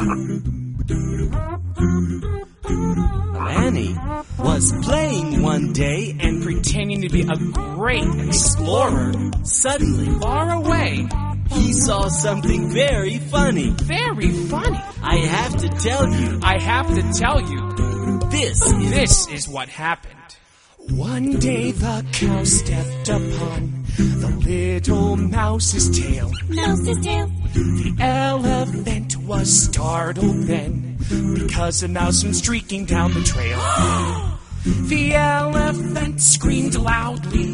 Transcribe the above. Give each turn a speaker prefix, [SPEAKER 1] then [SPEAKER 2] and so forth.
[SPEAKER 1] Lanny was playing one day and
[SPEAKER 2] pretending to be a great explorer.
[SPEAKER 1] suddenly
[SPEAKER 2] Far away.
[SPEAKER 1] he saw something very funny.
[SPEAKER 2] Very funny.
[SPEAKER 1] I have to tell you,
[SPEAKER 2] I have to tell you, this is what happened. One day the cow stepped upon the little mouse's tail.
[SPEAKER 3] Mouse's tail.
[SPEAKER 2] The elephant was startled then, because a mouse went streaking down the trail. The elephant screamed loudly.